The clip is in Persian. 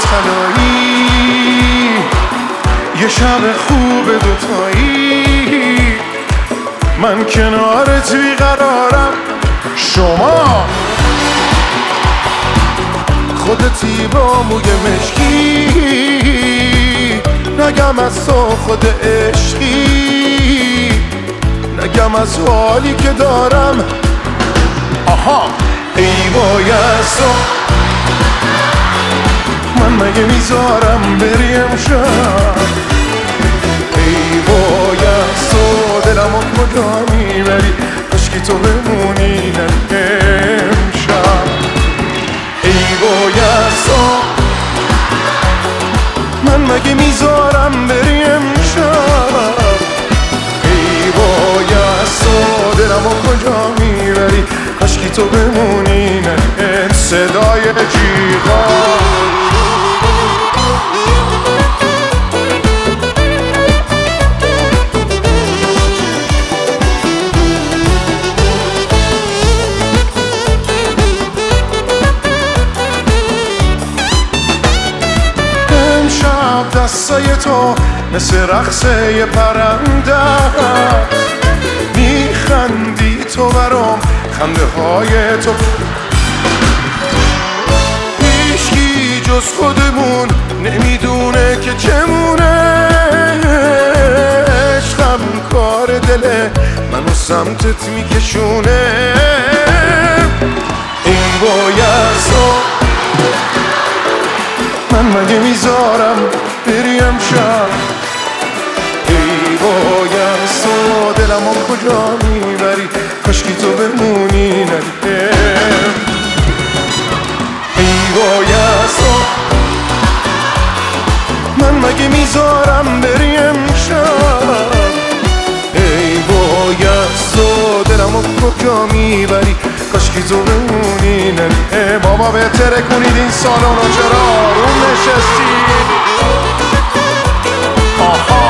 طلایی، یه شب خوب دوتایی، من کنارت بیقرارم. شما خودتی با موی مشکی، نگم از تو خود عشقی، نگم از حالی که دارم. آها ای وای از تو، من مگه میذارم بری امشب؟ ای وای از تو، دلمو کجا میبری؟ کاشکی تو بمونی امشب. ای وای از تو، من مگه میذارم بری امشب؟ ای وای از تو، دلمو کجا میبری؟ کاشکی تو بمونی صدای جیغا. دستای تو مثل رقصه پرنده، میخندی تو برام، خنده های تو هیچکی جز خودمون نمیدونه که چمونه. عشقم کار دله منو سمتت میکشونه. این وای از تو، من مگه میذارم بری امشب؟ ای وای از تو، دلمو کجا میبری؟ کاشکی تو بمونی ندیدم. ای وای از تو، من مگه میذارم بری امشب؟ ای وای از تو، دلمو کجا میبری؟ کاشکی تو بمونی ندیدم. بابا بهتره کنید این سالانو، چرا روم نشستی؟ آها